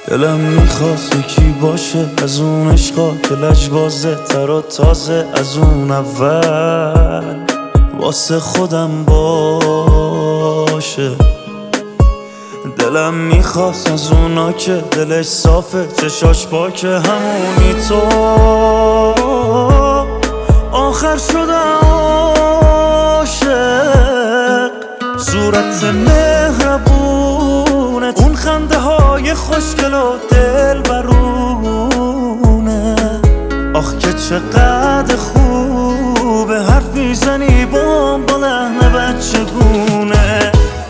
دلم میخواست یکی باشه از اون عشقا که لجبازه تر و تازه از اون اول واسه خودم باشه. دلم میخواست از اونا که دلش صافه چشاش پاکه همونی تو آخر شدم عاشق. صورت مهربونت اون خنده های خوشگل و دل برونه، آخ که چقدر خوبه حرف میزنی با لحن بچگونه.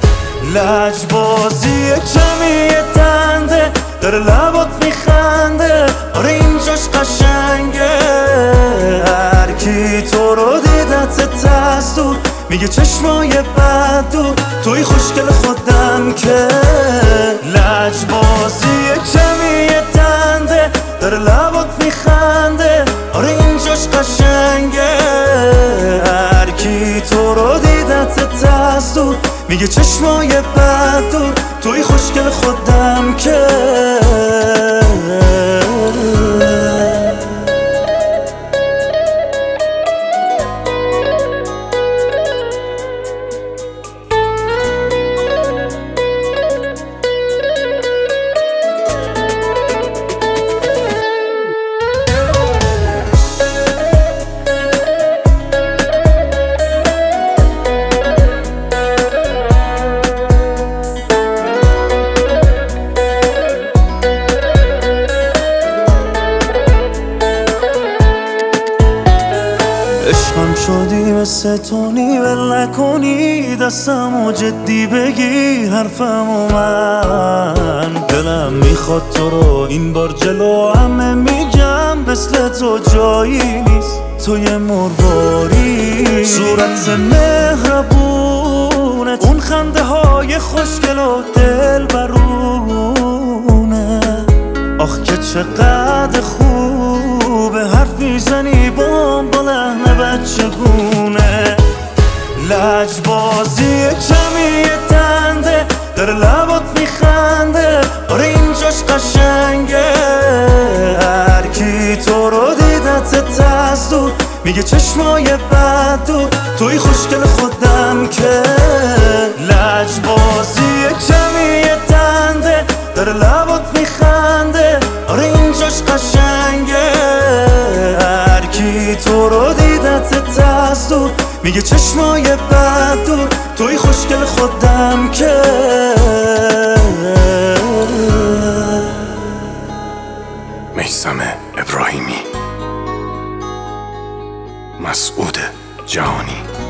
لجبازی کمی دنده داره لبات میخنده، آره اینجاش قشنگه. هر کی تو رو دیدت از دور میگه چشمای بد دور، توی خوشگل خودم که. لجبازی کمی دنده داره لبات میخنده، آره اینجاش قشنگه. هر کی تو رو دیدت از دور میگه چشمای بد دور، توی خوشگل خودم که. عشقم شدی مثل تونی ول نکنی دستمو جدی بگیر حرفمو من. دلم میخواد تو رو این بار جلو همه میگم مثل تو جایی نیست، تو یه مرواری. صورت مهربونت اون خنده های خوشگل و دل برونه، آخ که چقدر خوبه حرف میزنی با لحن بچگونه. لجبازی کمی دنده داره لبات میخنده، آره اینجاش قشنگه. هر کی تو رو دیدت از دور میگه چشمای بد دور، توی خوشگل خودم که. لجبازی کمی دنده داره لبات میخنده، آره اینجاش قشنگه. هر کی تو رو دیدت از دور میگه چشمای بد دور، توی خوشگل خودم که. میثم ابراهیمی، مسعود جهانی.